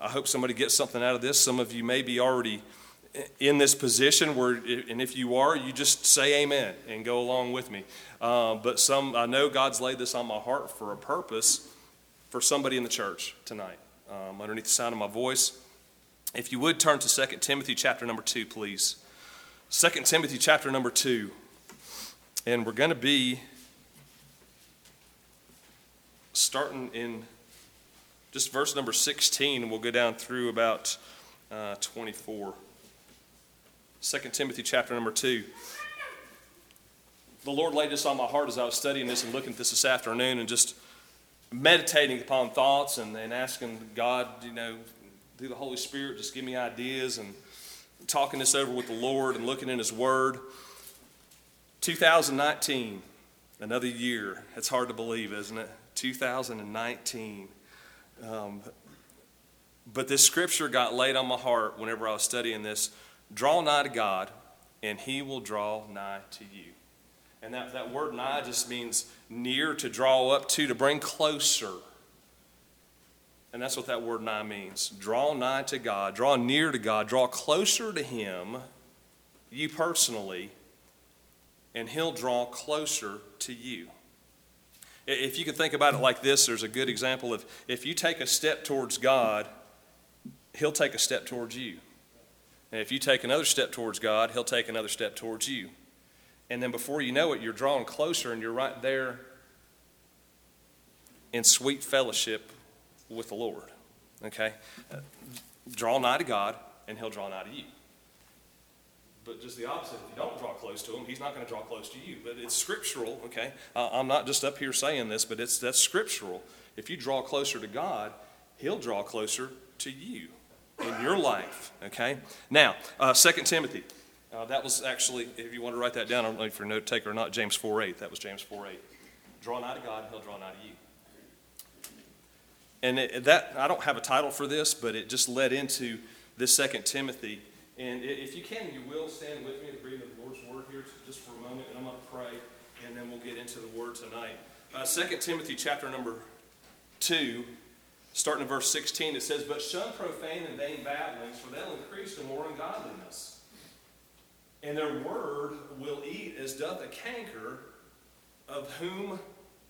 I hope somebody gets something out of this. Some of you may be already in this position where, and if you are, you just say amen and go along with me. But I know God's laid this on my heart for a purpose for somebody in the church tonight, underneath the sound of my voice. If you would turn to 2 Timothy chapter number 2, please. 2 Timothy chapter number 2. And we're going to be starting in just verse number 16, and we'll go down through about 24. 2 Timothy chapter number 2. The Lord laid this on my heart as I was studying this and looking at this afternoon and just meditating upon thoughts and asking God, through the Holy Spirit, just give me ideas and talking this over with the Lord and looking in His Word. 2019, another year. It's hard to believe, isn't it? 2019. But this scripture got laid on my heart whenever I was studying this. Draw nigh to God, and He will draw nigh to you. And that word nigh just means near, to draw up to bring closer. And that's what that word nigh means. Draw nigh to God, draw near to God, draw closer to Him, you personally, and He'll draw closer to you. If you can think about it like this, there's a good example of if you take a step towards God, He'll take a step towards you. And if you take another step towards God, He'll take another step towards you. And then before you know it, you're drawing closer and you're right there in sweet fellowship with the Lord. Okay? Draw nigh to God, and He'll draw nigh to you. But just the opposite, if you don't draw close to Him, He's not going to draw close to you. But it's scriptural, okay? I'm not just up here saying this, but that's scriptural. If you draw closer to God, He'll draw closer to you in your life, okay? Now, 2 Timothy. That was actually, if you want to write that down, I don't know if you're a note taker or not, James 4:8. That was James 4:8. Draw nigh to God, and He'll draw nigh to you. And that I don't have a title for this, but it just led into this 2 Timothy. And if you can, you will stand with me at the reading of the Lord's Word here just for a moment, and I'm going to pray, and then we'll get into the Word tonight. 2 Timothy chapter number 2, starting in verse 16, it says, "But shun profane and vain babblings, for they'll increase to more ungodliness. And their word will eat as doth a canker, of whom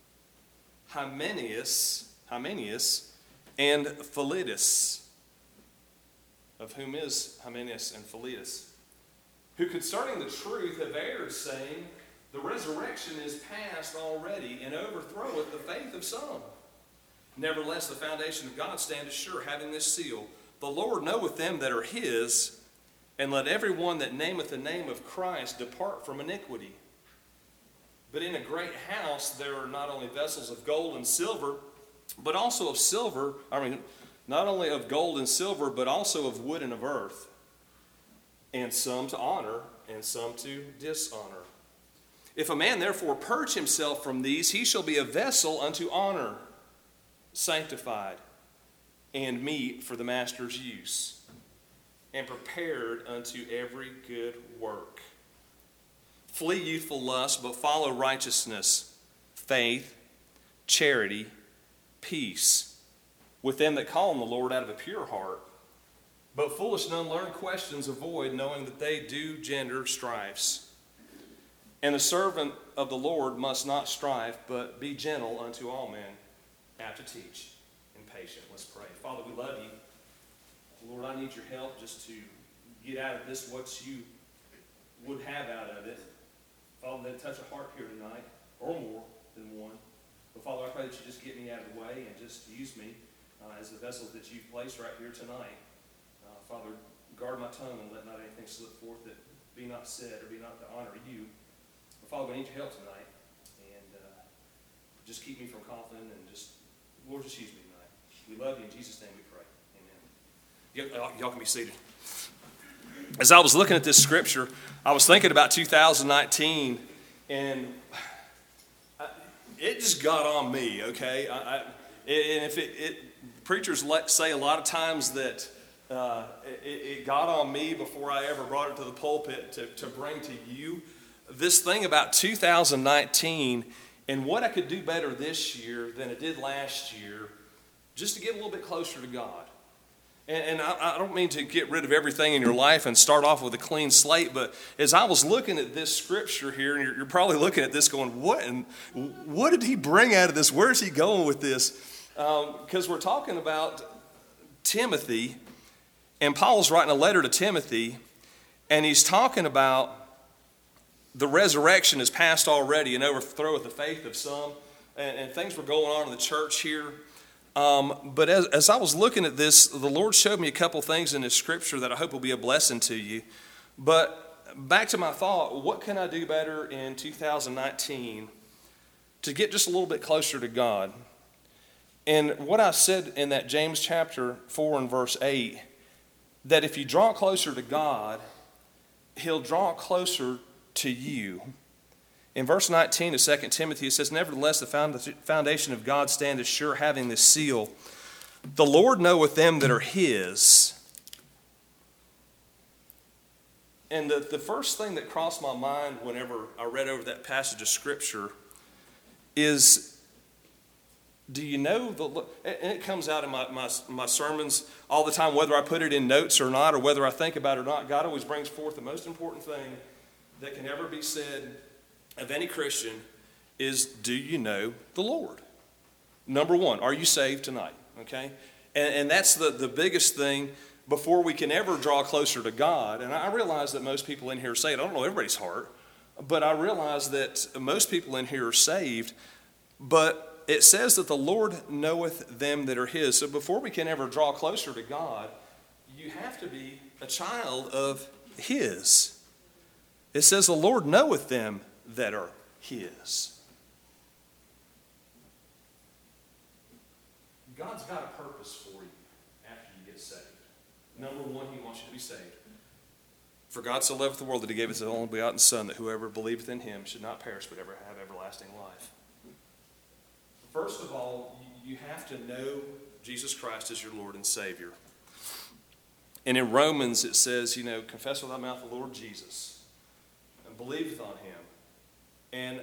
Hymenaeus and Philetus, of whom is Hymenaeus and Philetus, who concerning the truth have erred, saying, the resurrection is past already, and overthroweth the faith of some. Nevertheless, the foundation of God standeth sure, having this seal, the Lord knoweth them that are His, and let every one that nameth the name of Christ depart from iniquity. But in a great house there are not only vessels of gold and silver, but also of silver, not only of gold and silver, but also of wood and of earth, and some to honor, and some to dishonor. If a man therefore purge himself from these, he shall be a vessel unto honor, sanctified, and meet for the master's use, and prepared unto every good work. Flee youthful lust, but follow righteousness, faith, charity, peace, with them that call on the Lord out of a pure heart. But foolish and unlearned questions avoid, knowing that they do gender strifes. And the servant of the Lord must not strive, but be gentle unto all men, apt to teach, and patient." Let's pray. Father, we love you. Lord, I need your help just to get out of this what you would have out of it. Father, then touch a heart here tonight, or more than one. But Father, I pray that you just get me out of the way and just use me as the vessel that you've placed right here tonight. Father, guard my tongue and let not anything slip forth that be not said or be not to honor you. But Father, we need your help tonight. And just keep me from coughing and Lord, just use me tonight. We love you. In Jesus' name we pray. Y'all can be seated. As I was looking at this scripture, I was thinking about 2019, and it just got on me, okay? Preachers say a lot of times that it got on me before I ever brought it to the pulpit to bring to you. This thing about 2019 and what I could do better this year than I did last year, just to get a little bit closer to God. And I don't mean to get rid of everything in your life and start off with a clean slate, but as I was looking at this scripture here, and you're probably looking at this going, what did he bring out of this? Where is he going with this? Because we're talking about Timothy, and Paul's writing a letter to Timothy, and he's talking about the resurrection is past already and overthroweth the faith of some, and things were going on in the church here. But as I was looking at this, the Lord showed me a couple things in this scripture that I hope will be a blessing to you. But back to my thought, what can I do better in 2019 to get just a little bit closer to God? And what I said in that James chapter 4 and verse 8, that if you draw closer to God, He'll draw closer to you. In verse 19 of 2 Timothy, it says, "Nevertheless, the foundation of God standeth sure, having this seal. The Lord knoweth them that are His." And the first thing that crossed my mind whenever I read over that passage of Scripture is, do you know and it comes out in my sermons all the time, whether I put it in notes or not, or whether I think about it or not, God always brings forth the most important thing that can ever be said of any Christian is, do you know the Lord? Number one, are you saved tonight? Okay? And that's the biggest thing before we can ever draw closer to God. And I realize that most people in here are saved. I don't know everybody's heart, but I realize that most people in here are saved. But it says that the Lord knoweth them that are His. So before we can ever draw closer to God, you have to be a child of His. It says the Lord knoweth them that are His. God's got a purpose for you after you get saved. Number one, He wants you to be saved. For God so loveth the world that He gave His only begotten Son, that whoever believeth in Him should not perish but ever have everlasting life. First of all, you have to know Jesus Christ as your Lord and Savior. And in Romans it says, confess with thy mouth the Lord Jesus and believeth on Him. And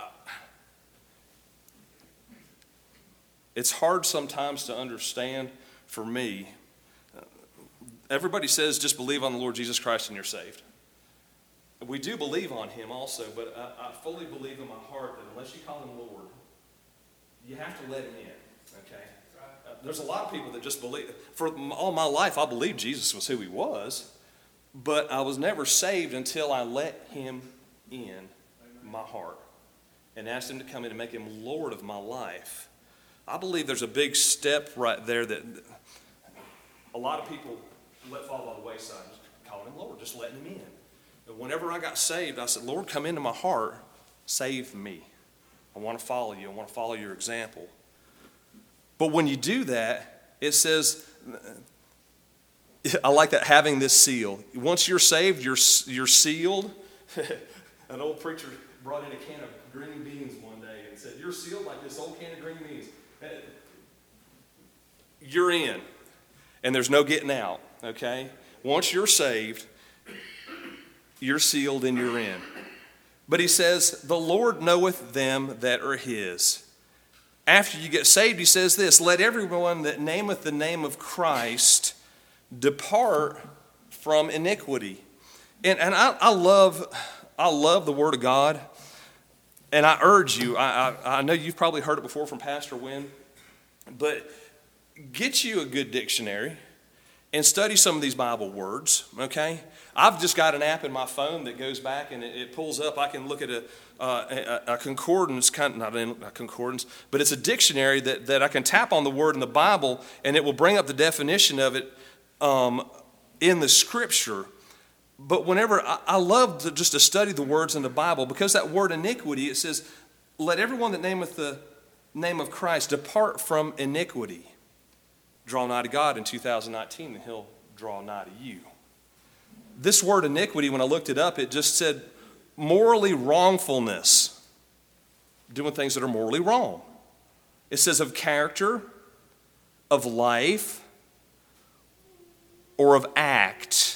it's hard sometimes to understand for me. Everybody says just believe on the Lord Jesus Christ and you're saved. We do believe on Him also, but I fully believe in my heart that unless you call Him Lord, you have to let Him in, okay? There's a lot of people that just believe. For all my life, I believed Jesus was who He was, but I was never saved until I let Him in my heart and asked Him to come in and make Him Lord of my life. I believe there's a big step right there that a lot of people let fall by the wayside. Just calling Him Lord, just letting Him in. And whenever I got saved, I said, Lord, come into my heart, save me. I want to follow you. I want to follow your example. But when you do that, it says, I like that, having this seal. Once you're saved, you're sealed. An old preacher brought in a can of green beans one day and said, you're sealed like this old can of green beans. You're in, and there's no getting out, okay? Once you're saved, you're sealed and you're in. But he says, the Lord knoweth them that are His. After you get saved, he says this, let everyone that nameth the name of Christ depart from iniquity. And I love the Word of God. And I urge you, I know you've probably heard it before from Pastor Wynn, but get you a good dictionary and study some of these Bible words, okay? I've just got an app in my phone that goes back and it pulls up. I can look at a concordance, not a concordance, but it's a dictionary that I can tap on the word in the Bible and it will bring up the definition of it in the Scripture. But whenever, I love just to study the words in the Bible because that word iniquity, it says, let everyone that nameth the name of Christ depart from iniquity. Draw nigh to God in 2019 and He'll draw nigh to you. This word iniquity, when I looked it up, it just said morally wrongfulness, doing things that are morally wrong. It says of character, of life, or of act,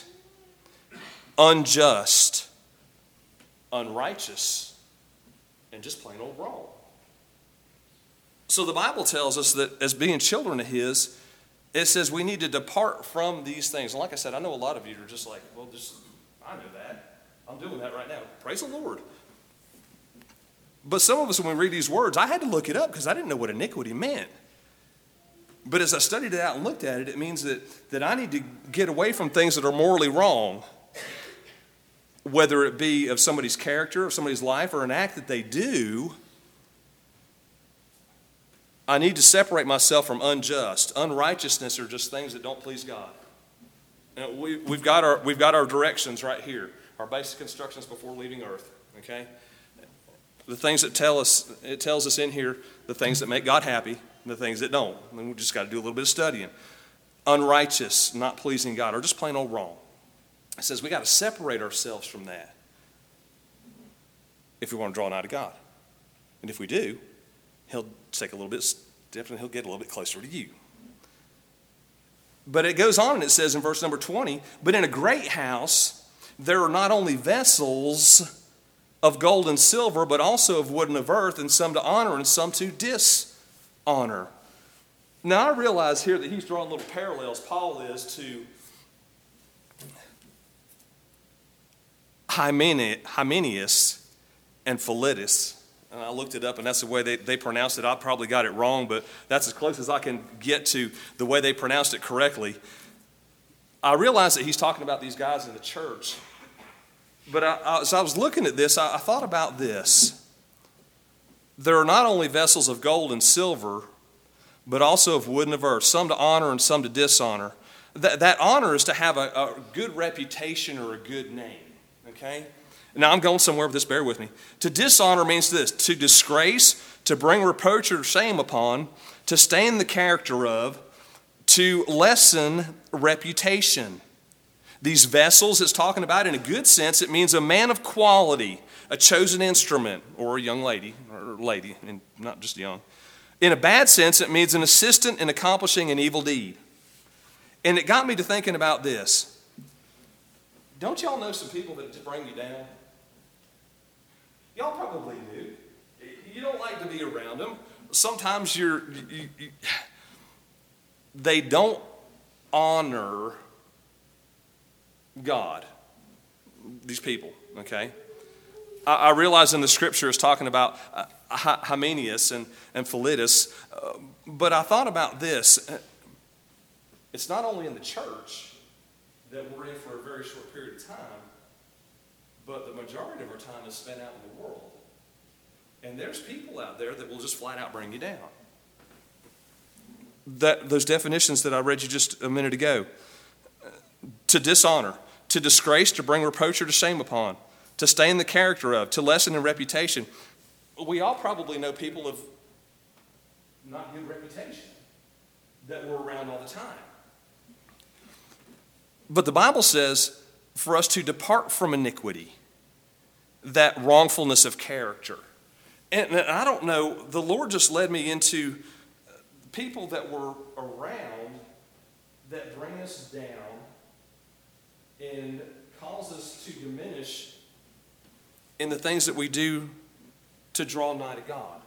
unjust, unrighteous, and just plain old wrong. So the Bible tells us that as being children of His, It says we need to depart from these things. And like I said, I know a lot of you are just like, well, I know that. I'm doing that right now. Praise the Lord. But some of us, when we read these words, I had to look it up because I didn't know what iniquity meant. But as I studied it out and looked at it, it means that I need to get away from things that are morally wrong, whether it be of somebody's character, or somebody's life, or an act that they do. I need to separate myself from unjust. Unrighteousness are just things that don't please God. And we've got our directions right here, our basic instructions before leaving earth. Okay, the things that it tells us in here, the things that make God happy, and the things that don't. And we just got to do a little bit of studying. Unrighteous, not pleasing God, or just plain old wrong. It says we got to separate ourselves from that if we want to draw nigh to God. And if we do, He'll take a little bit step and He'll get a little bit closer to you. But it goes on and it says in verse number 20, but in a great house there are not only vessels of gold and silver, but also of wood and of earth, and some to honor and some to dishonor. Now I realize here that he's drawing little parallels, Paul is, to Hymenaeus and Philetus. And I looked it up, and that's the way they pronounced it. I probably got it wrong, but that's as close as I can get to the way they pronounced it correctly. I realized that he's talking about these guys in the church. But as I was looking at this, I thought about this. There are not only vessels of gold and silver, but also of wood and of earth, some to honor and some to dishonor. That honor is to have a good reputation or a good name, okay? Now, I'm going somewhere with this, bear with me. To dishonor means this: to disgrace, to bring reproach or shame upon, to stain the character of, to lessen reputation. These vessels it's talking about, in a good sense, it means a man of quality, a chosen instrument, or a young lady, and not just young. In a bad sense, it means an assistant in accomplishing an evil deed. And it got me to thinking about this. Don't y'all know some people that just bring you down? Y'all probably do. You don't like to be around them. Sometimes they don't honor God, these people, okay? I realize in the scripture it's talking about Hymenaeus and Philetus, but I thought about this. It's not only in the church that we're in for a very short period of time, but the majority of our time is spent out in the world. And there's people out there that will just flat out bring you down. Those definitions that I read you just a minute ago. To dishonor, to disgrace, to bring reproach or to shame upon, to stain the character of, to lessen in reputation. We all probably know people of not good reputation that we're around all the time. But the Bible says for us to depart from iniquity, that wrongfulness of character. And I don't know, the Lord just led me into people that were around that bring us down and cause us to diminish in the things that we do to draw nigh to God.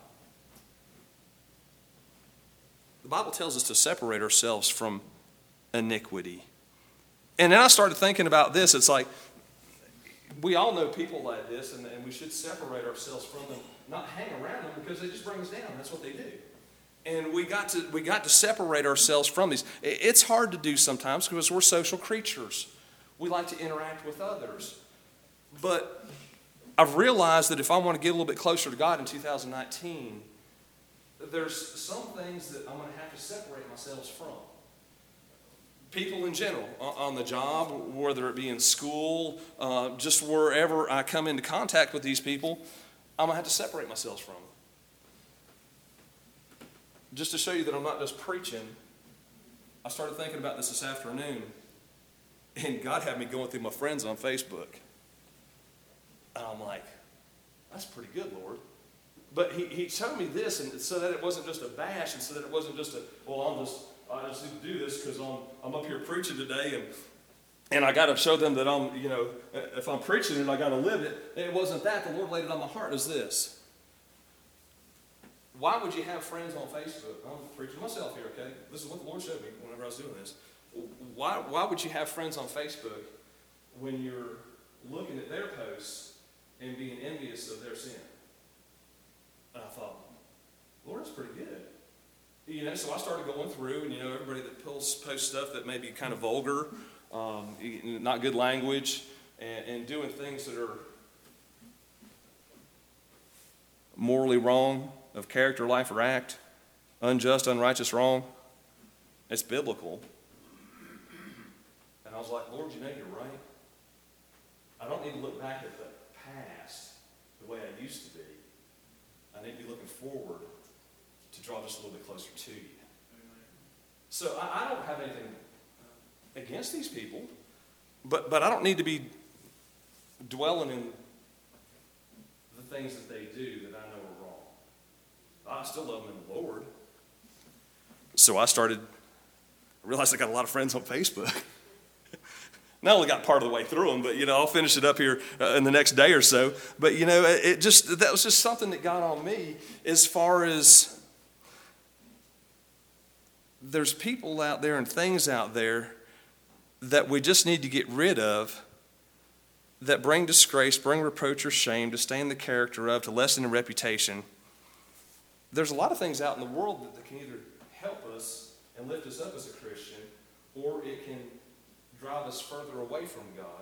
The Bible tells us to separate ourselves from iniquity. And then I started thinking about this. It's like, we all know people like this, and we should separate ourselves from them, not hang around them because they just bring us down. That's what they do. And we got to separate ourselves from these. It's hard to do sometimes because we're social creatures. We like to interact with others. But I've realized that if I want to get a little bit closer to God in 2019, there's some things that I'm going to have to separate myself from. People in general, on the job, whether it be in school, just wherever I come into contact with these people, I'm going to have to separate myself from them. Just to show you that I'm not just preaching, I started thinking about this afternoon, and God had me going through my friends on Facebook. And I'm like, that's pretty good, Lord. But he showed me this, and so that it wasn't just a bash, and so that it wasn't just a, well, I just need to do this because I'm up here preaching today, and I got to show them that I'm, if I'm preaching it, I got to live it. It wasn't that. The Lord laid it on my heart. It was this. Why would you have friends on Facebook? I'm preaching myself here, okay? This is what the Lord showed me when whenever I was doing this, why would you have friends on Facebook when you're looking at their posts and being envious of their sin? And I thought, Lord, that's pretty good. So I started going through, and everybody that posts stuff that may be kind of vulgar, not good language, and doing things that are morally wrong, of character, life, or act, unjust, unrighteous, wrong. It's biblical. And I was like, Lord, you're right. I don't need to look back at the past the way I used to be. I need to be looking forward to draw just a little bit closer to you. So I don't have anything against these people, but I don't need to be dwelling in the things that they do that I know are wrong. I still love them in the Lord. So I realized I got a lot of friends on Facebook. Not only got part of the way through them, but I'll finish it up here in the next day or so. But that was just something that got on me, as far as there's people out there and things out there that we just need to get rid of, that bring disgrace, bring reproach or shame, to stain the character of, to lessen the reputation. There's a lot of things out in the world that can either help us and lift us up as a Christian, or it can drive us further away from God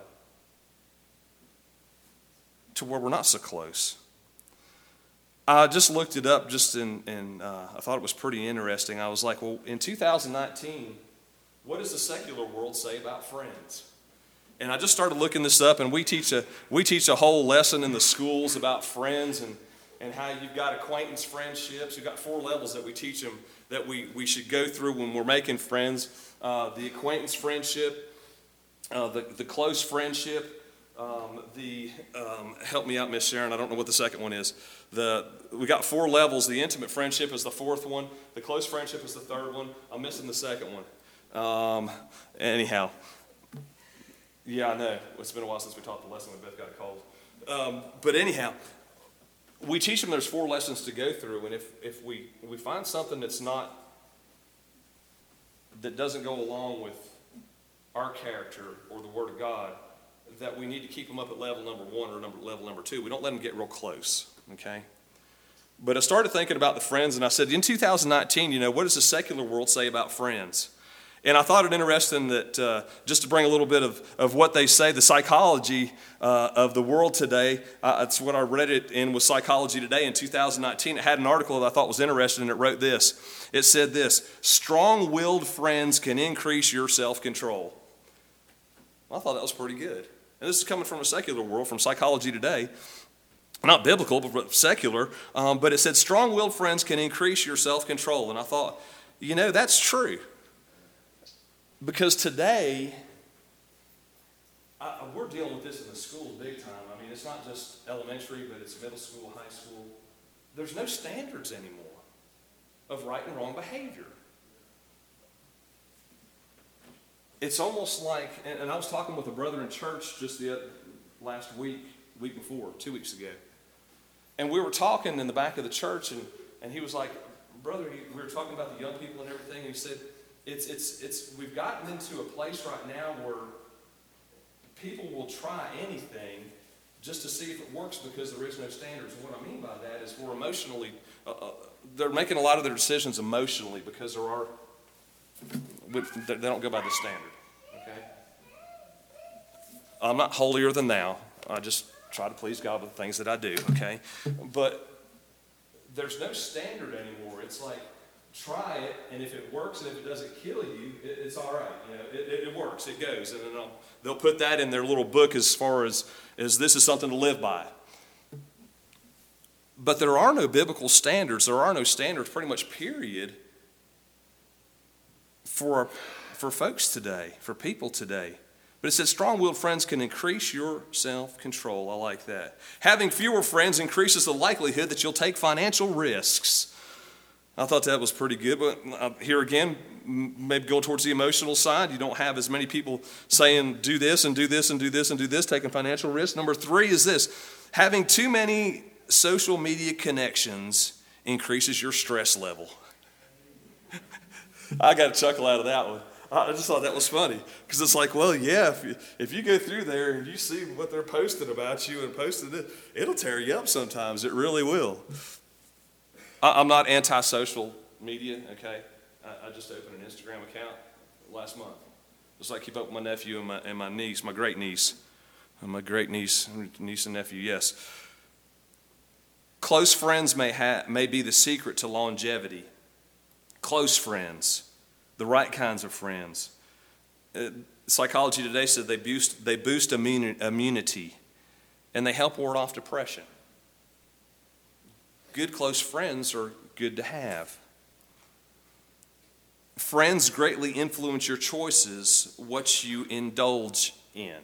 to where we're not so close. I just looked it up and I thought it was pretty interesting. I was like, well, in 2019, what does the secular world say about friends? And I just started looking this up, and we teach a whole lesson in the schools about friends and how you've got acquaintance friendships. You've got 4 levels that we teach them that we should go through when we're making friends. The acquaintance friendship, the close friendship, help me out, Miss Sharon, I don't know what the second one is. We got 4 levels. The intimate friendship is the 4th one. The close friendship is the 3rd one. I'm missing the second one. Anyhow. Yeah, I know. It's been a while since we taught the lesson. We both got a cold. But anyhow, we teach them there's 4 lessons to go through, and if we find something that doesn't go along with our character or the Word of God, that we need to keep them up at level number 1 or level number 2. We don't let them get real close, okay? But I started thinking about the friends, and I said, in 2019, what does the secular world say about friends? And I thought it interesting that just to bring a little bit of what they say, the psychology of the world today, it's what I read it in with Psychology Today in 2019. It had an article that I thought was interesting, and it wrote this. It said this: strong-willed friends can increase your self-control. I thought that was pretty good. And this is coming from a secular world, from Psychology Today. Not biblical, but secular. But it said strong-willed friends can increase your self-control. And I thought, that's true. Because today, we're dealing with this in the schools big time. I mean, it's not just elementary, but it's middle school, high school. There's no standards anymore of right and wrong behavior. It's almost like, and I was talking with a brother in church just the last week before, 2 weeks ago. And we were talking in the back of the church, and he was like, brother, we were talking about the young people and everything, and he said, we've gotten into a place right now where people will try anything just to see if it works because there is no standards. And what I mean by that is we're emotionally, they're making a lot of their decisions emotionally because they don't go by the standard. Okay? I'm not holier than thou. I just try to please God with the things that I do. Okay? But there's no standard anymore. It's like, try it, and if it works and if it doesn't kill you, it's all right. It works, it goes. And then they'll put that in their little book as far as this is something to live by. But there are no biblical standards. There are no standards, pretty much, period, for folks today, for people today. But it says strong-willed friends can increase your self-control. I like that. Having fewer friends increases the likelihood that you'll take financial risks. I thought that was pretty good, but here again, maybe go towards the emotional side. You don't have as many people saying, do this and do this and do this and do this, taking financial risks. Number 3 is this: having too many social media connections increases your stress level. I got a chuckle out of that one. I just thought that was funny because it's like, well, yeah, if you go through there and you see what they're posting about you and posting it, it'll tear you up sometimes. It really will. I'm not anti-social media, okay? I just opened an Instagram account last month. Just like keep up with my nephew and my niece, my great niece and nephew, yes. Close friends may be the secret to longevity. Close friends, the right kinds of friends. Psychology Today said they boost immunity, and they help ward off depression. Good close friends are good to have. Friends greatly influence your choices, what you indulge in.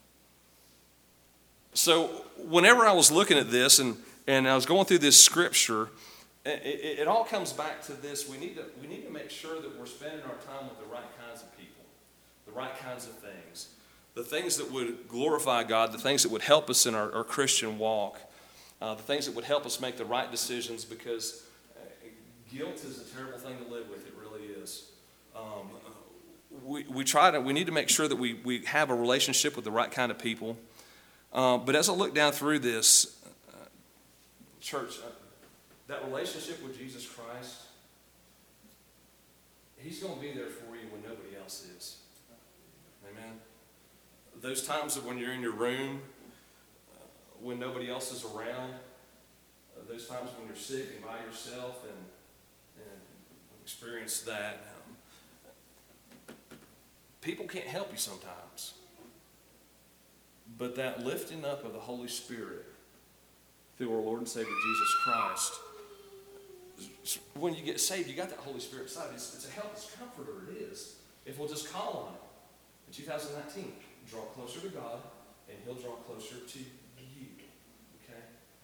So whenever I was looking at this and I was going through this scripture, it all comes back to this. We need to make sure that we're spending our time with the right kinds of people, the right kinds of things, the things that would glorify God, the things that would help us in our Christian walk, the things that would help us make the right decisions, because guilt is a terrible thing to live with. It really is. We need to make sure that we have a relationship with the right kind of people. But as I look down through this, church, that relationship with Jesus Christ, He's going to be there for you when nobody else is. Amen. Those times when you're in your room, when nobody else is around, those times when you're sick and by yourself and experience that, people can't help you sometimes. But that lifting up of the Holy Spirit through our Lord and Savior Jesus Christ, when you get saved, you got that Holy Spirit inside. It's a help, it's a comforter, it is. If we'll just call on it. In 2019, draw closer to God, and He'll draw closer to you. Okay?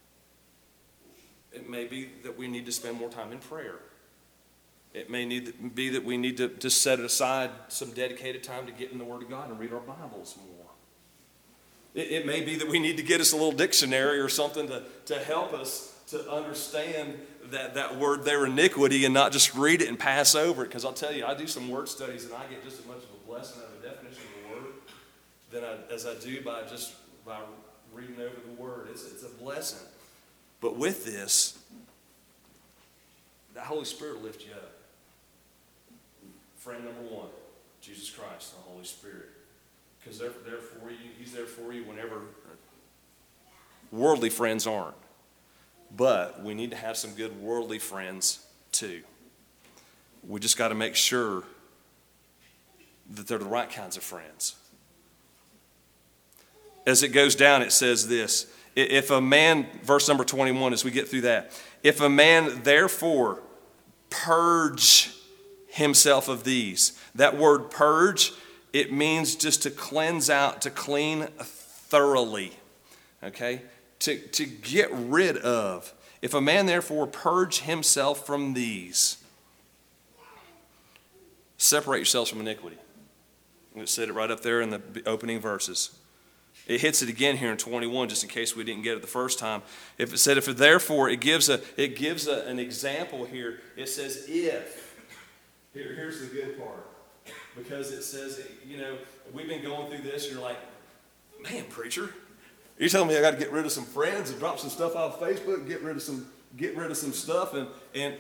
It may be that we need to spend more time in prayer. It may be that we need to set aside some dedicated time to get in the Word of God and read our Bibles more. It may be that we need to get us a little dictionary or something to help us to understand that word there, iniquity, and not just read it and pass over it. Because I'll tell you, I do some word studies and I get just as much of a blessing out of the definition of the word as I do by reading over the word. It's a blessing. But with this, that Holy Spirit will lift you up. Friend number one, Jesus Christ, the Holy Spirit. Because they're there for you. He's there for you whenever worldly friends aren't. But we need to have some good worldly friends too. We just got to make sure that they're the right kinds of friends. As it goes down, it says this. If a man, verse number 21, as we get through that, if a man therefore purge himself of these. That word purge, it means just to cleanse out, to clean thoroughly. Okay? To get rid of. If a man therefore purge himself from these, separate yourselves from iniquity. It said it right up there in the opening verses. It hits it again here in 21, just in case we didn't get it the first time. If it said, therefore, it gives an example here. It says, if. Here's the good part. Because it says, we've been going through this, and you're like, man, preacher, you're telling me I got to get rid of some friends and drop some stuff off Facebook, get rid of some stuff, and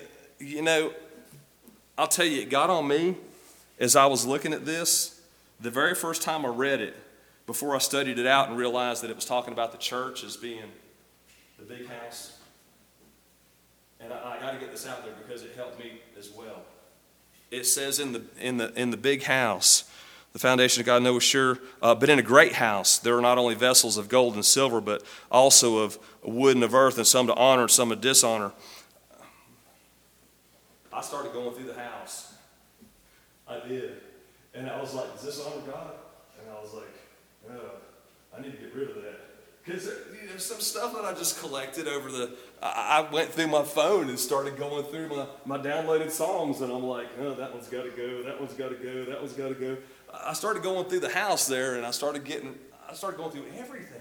I'll tell you, it got on me as I was looking at this. The very first time I read it, before I studied it out and realized that it was talking about the church as being the big house. And I got to get this out there because it helped me as well. It says in the big house, the foundation of God, no, sure, but in a great house there are not only vessels of gold and silver, but also of wood and of earth, and some to honor and some to dishonor. I started going through the house. I did. And I was like, does this honor God? And I was like, I need to get rid of that. Because there's some stuff that I just collected over I went through my phone and started going through my downloaded songs, and I'm like, oh, that one's got to go, that one's got to go, that one's got to go. I started going through the house there, and I started going through everything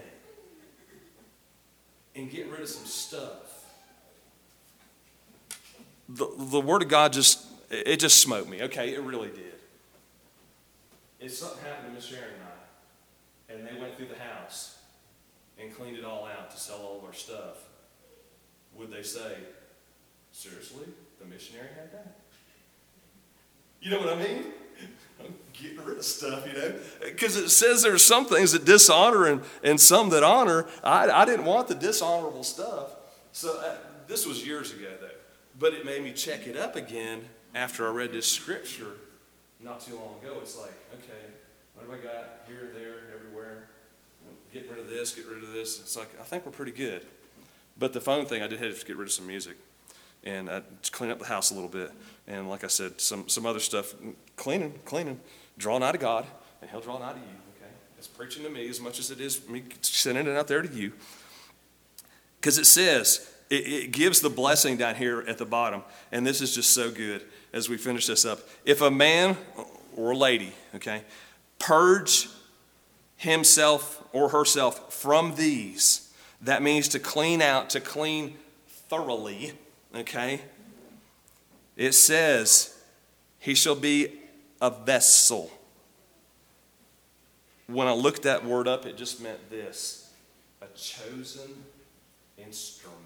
and getting rid of some stuff. The Word of God just, It just smote me. Okay, it really did. If something happened to Miss Sharon and I, and they went through the house and cleaned it all out to sell all of our stuff, would they say, seriously, the missionary had that? You know what I mean? I'm getting rid of stuff, because it says there's some things that dishonor and some that honor. I didn't want the dishonorable stuff. So this was years ago, though. But it made me check it up again after I read this scripture not too long ago. It's like, okay, what have I got here, there, everywhere? Get rid of this, get rid of this. It's like, I think we're pretty good. But the phone thing, I did have to get rid of some music. And clean up the house a little bit. And like I said, some other stuff, cleaning, draw nigh to God, and he'll draw nigh to you, okay? It's preaching to me as much as it is me sending it out there to you. Because it says, it gives the blessing down here at the bottom, and this is just so good as we finish this up. If a man or lady, okay, purge himself or herself from these, that means to clean out, to clean thoroughly, okay? It says, he shall be a vessel. When I looked that word up, it just meant this: a chosen instrument.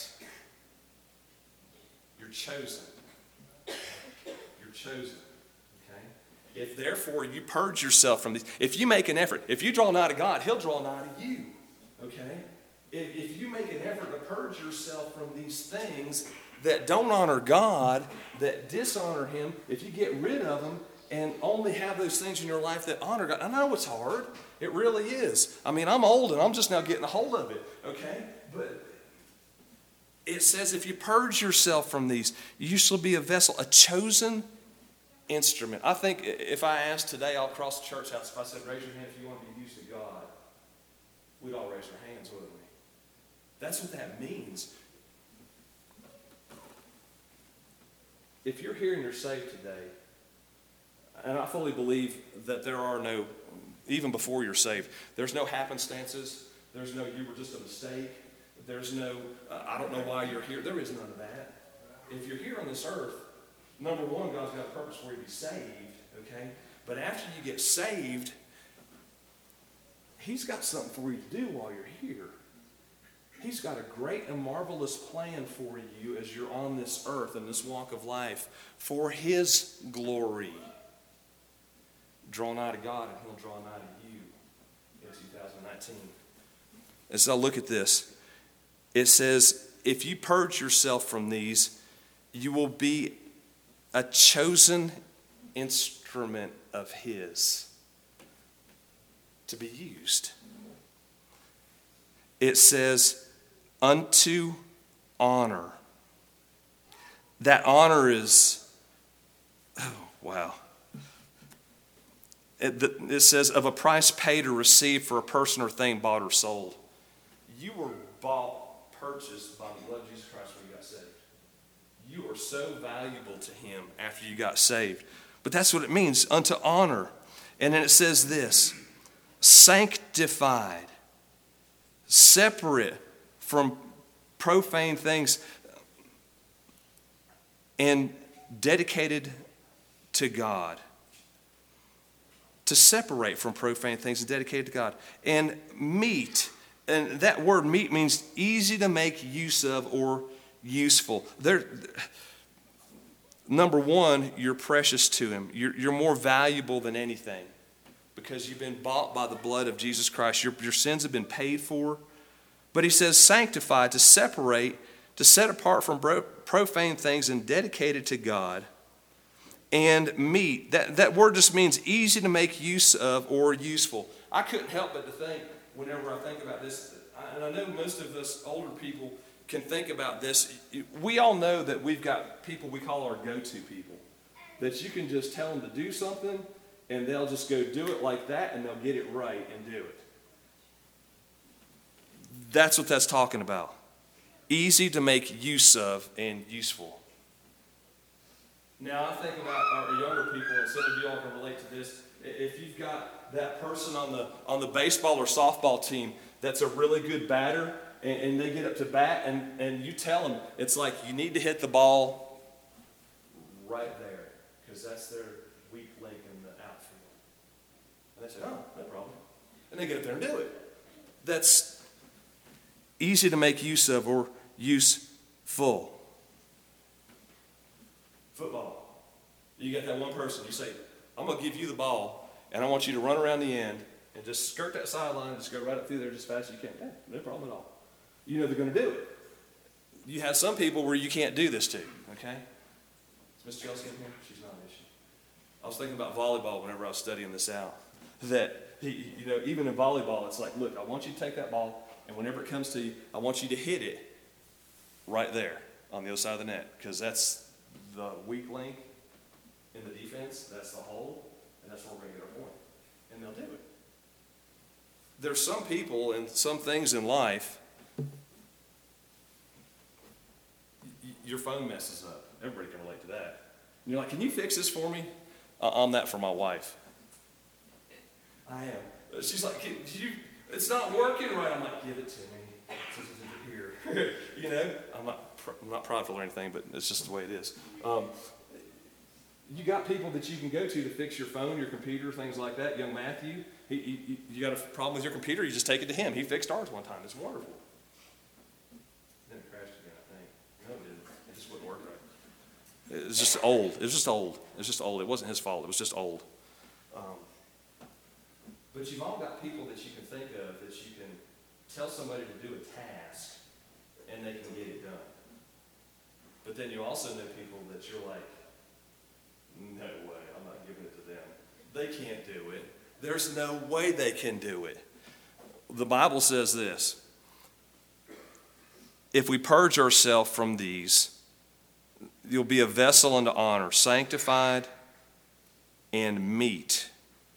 You're chosen. You're chosen, okay? If therefore you purge yourself from these, if you make an effort, if you draw nigh to God, he'll draw nigh to you, okay? If you make an effort to purge yourself from these things that don't honor God, that dishonor him, if you get rid of them and only have those things in your life that honor God, I know it's hard. It really is. I mean, I'm old and I'm just now getting a hold of it, okay? But it says if you purge yourself from these, you shall be a vessel, a chosen instrument. I think if I asked today all across the church house, if I said, raise your hand if you want to be used of God, we'd all raise our hands, wouldn't we? That's what that means. If you're here and you're saved today, and I fully believe that there are no, even before you're saved, there's no happenstances, there's no you were just a mistake, there's no I don't know why you're here, there is none of that. If you're here on this earth, number one, God's got a purpose for you to be saved, okay? But after you get saved, he's got something for you to do while you're here. He's got a great and marvelous plan for you as you're on this earth in this walk of life for his glory. Draw nigh to God and he'll draw nigh to you in 2019. As I look at this, it says, if you purge yourself from these, you will be a chosen instrument of his to be used. It says, unto honor. That honor is, oh, wow. It says, of a price paid or received for a person or thing bought or sold. You were bought, purchased by the blood of Jesus Christ when you got saved. You are so valuable to him after you got saved. But that's what it means, unto honor. And then it says this, sanctified, separate from profane things, and dedicated to God. To separate from profane things and dedicated to God. And meet, and that word meet means easy to make use of or useful. Number one, you're precious to him. You're more valuable than anything because you've been bought by the blood of Jesus Christ. Your sins have been paid for. But he says sanctified, to separate, to set apart from profane things and dedicated to God. And meet, that word just means easy to make use of or useful. I couldn't help but to think, whenever I think about this, and I know most of us older people can think about this, we all know that we've got people we call our go-to people. That you can just tell them to do something, and they'll just go do it like that, and they'll get it right and do it. That's what that's talking about. Easy to make use of and useful. Now I think about our younger people, and some of you all can relate to this. If you've got that person on the baseball or softball team that's a really good batter, and they get up to bat, and you tell them, it's like you need to hit the ball right there. because that's their weak link in the outfield. And they say, oh, no problem. And they get up there and do it. That's easy to make use of or useful. Football. You get that one person, you say, I'm going to give you the ball, and I want you to run around the end and just skirt that sideline and just go right up through there just as fast as you can. No problem at all. You know they're going to do it. You have some people where you can't do this to, okay? Is Miss Chelsea in here? She's not, is she? I was thinking about volleyball whenever I was studying this out. That, even in volleyball, it's like, look, I want you to take that ball, and whenever it comes to you, I want you to hit it right there on the other side of the net, because that's the weak link in the defense, that's the hole, and that's where we're going to get our point. And they'll do it. There's some people and some things in life, your phone messes up. Everybody can relate to that. And you're like, can you fix this for me? I'm that for my wife. I am. She's like, it's not working right. I'm like, give it to me. It's here. I'm not prideful or anything, but it's just the way it is. You got people that you can go to fix your phone, your computer, things like that. Young Matthew, you got a problem with your computer, you just take it to him. He fixed ours one time. It's wonderful. Then it crashed again, I think. No, it didn't. It just wouldn't work right. It was just old. It was just old. It was just old. It wasn't his fault. It was just old. But you've all got people that you can think of that you can tell somebody to do a task and they can get it done. But then you also know people that you're like, no way, I'm not giving it to them. They can't do it. There's no way they can do it. The Bible says this: if we purge ourselves from these, you'll be a vessel unto honor, sanctified and meet.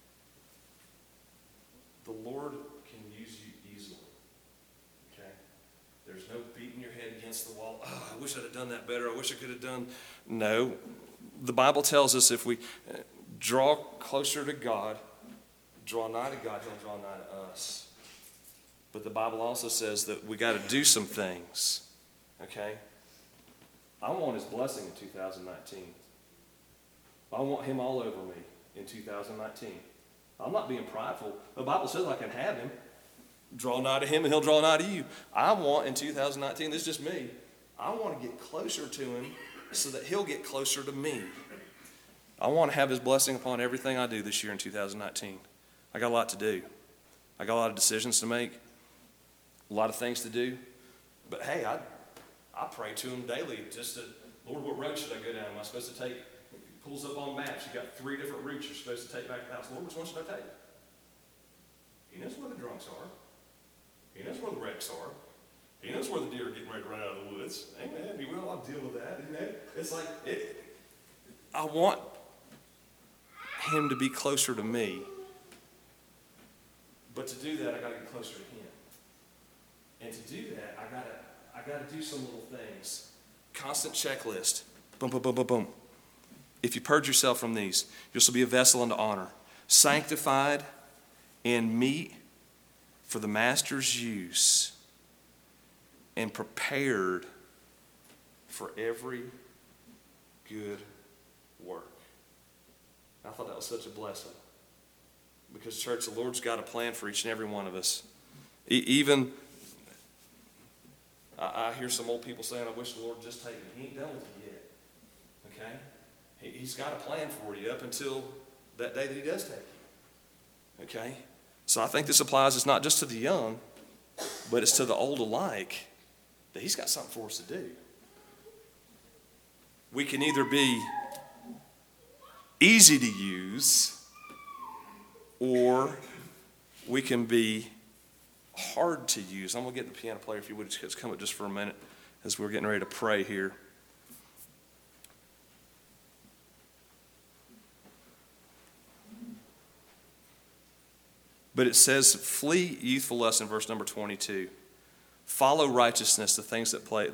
The Lord can use you easily. Okay? There's no beating your head against the wall. Oh, I wish I'd have done that better. I wish I could have done. No. The Bible tells us if we draw closer to God, draw nigh to God, He'll draw nigh to us. But the Bible also says that we got to do some things. Okay? I want His blessing in 2019. I want Him all over me in 2019. I'm not being prideful. The Bible says I can have Him. Draw nigh to Him and He'll draw nigh to you. I want in 2019, this is just me, I want to get closer to Him so that He'll get closer to me. I want to have His blessing upon everything I do this year in 2019. I got a lot to do. I got a lot of decisions to make, a lot of things to do. But hey, I pray to Him daily just to, Lord, what road should I go down? Am I supposed to take? It pulls up on maps. You got 3 different routes you're supposed to take back to the house. Lord, which one should I take? He knows where the drunks are. He knows where the wrecks are. He knows where the deer are getting ready to run out of the woods. Amen. He will. I'll deal with that. Amen. It's like, I want Him to be closer to me. But to do that, I got to get closer to Him. And to do that, I got to do some little things. Constant checklist. Boom, boom, boom, boom, boom. If you purge yourself from these, you'll still be a vessel unto honor, sanctified and meet for the Master's use, and prepared for every good work. I thought that was such a blessing. Because, church, the Lord's got a plan for each and every one of us. Even, I hear some old people saying, I wish the Lord would just take me. He ain't done with you yet. Okay? He's got a plan for you up until that day that He does take you. Okay? So I think this applies, it's not just to the young, but it's to the old alike, that He's got something for us to do. We can either be easy to use, or we can be hard to use. I'm going to get the piano player, if you would, just come up just for a minute as we're getting ready to pray here. But it says, flee youthful lust in verse number 22. Follow righteousness, the things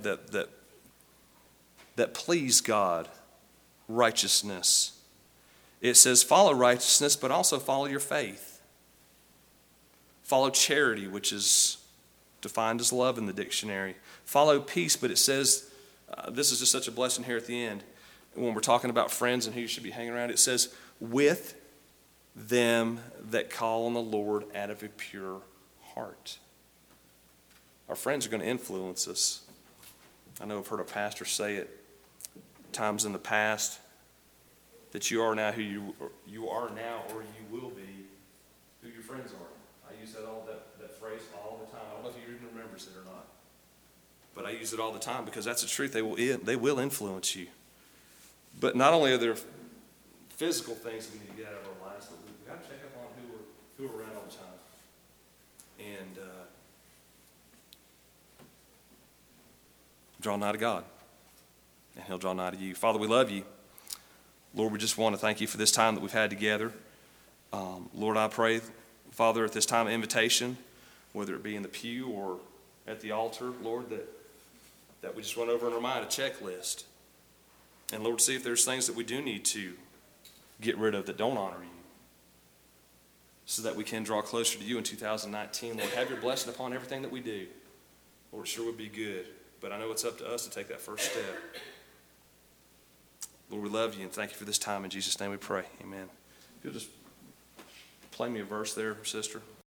that please God. Righteousness. It says follow righteousness, but also follow your faith. Follow charity, which is defined as love in the dictionary. Follow peace, but it says, this is just such a blessing here at the end. when we're talking about friends and who you should be hanging around, it says, with them that call on the Lord out of a pure heart. Our friends are going to influence us. I know I've heard a pastor say it times in the past that you are now who you are now, or you will be who your friends are. I use that phrase all the time. I don't know if you even remembers it or not, but I use it all the time because that's the truth. They will influence you. But not only are there physical things that we need to get out of our lives, but we've got to check up on who are around all the time. And draw nigh to God, and He'll draw nigh to you. Father, we love you. Lord, we just want to thank you for this time that we've had together. Lord, I pray, Father, at this time of invitation, whether it be in the pew or at the altar, Lord, that we just run over and remind a checklist. And Lord, see if there's things that we do need to get rid of that don't honor you, so that we can draw closer to you in 2019. Lord, have your blessing upon everything that we do. Lord, it sure would be good. But I know it's up to us to take that first step. Lord, we love you and thank you for this time. In Jesus' name we pray. Amen. If you'll just play me a verse there, sister.